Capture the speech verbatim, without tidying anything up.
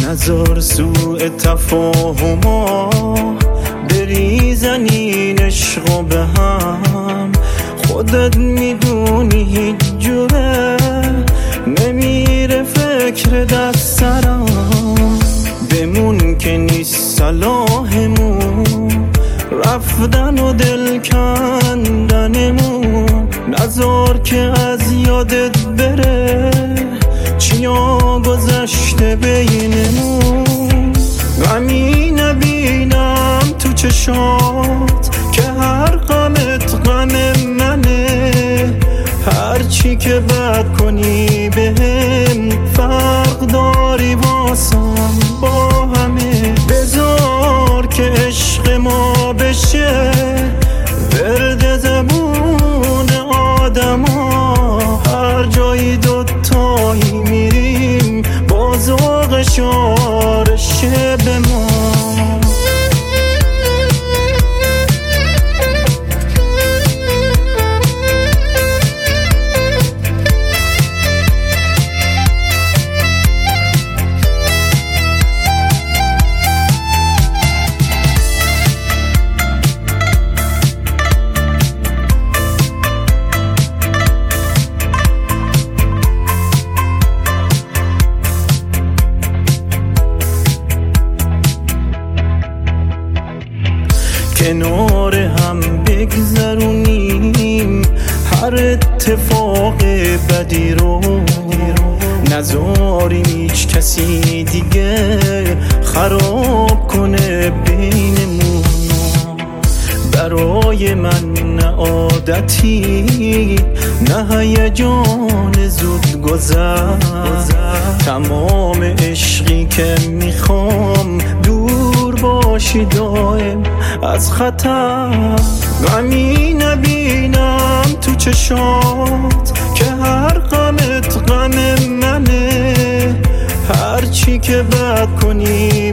نذار سوء تفاهما بریزن این عشقو به هم. خودت میدونی هیچ جوره نمیره فکر دست سرم. بمون که نیست صلاحمون رفتن و دل کندنمون. نذار که از یادت بره چیا گذشته بینمون. غمی نبینم تو چشات که هر غمت غم منه. هرچی که بد کنی بهم فرق داری واسم با همه. بذار که عشق ما بشه ورد زبون آدما. هر جایی دوتایی میریم با ذوق شعار شب ما. کنار هم بگذرونیم هر اتفاق بدی رو. نذاریم هیچ کسی دیگه خراب کنه بینمون. برای من نه عادتی نه هیجان زود گذر. تمام عشقی که میخوام دور باشی دائم از خطر. غمی نبینم تو چشات که هر غمت غم منه. هرچی که بد کنی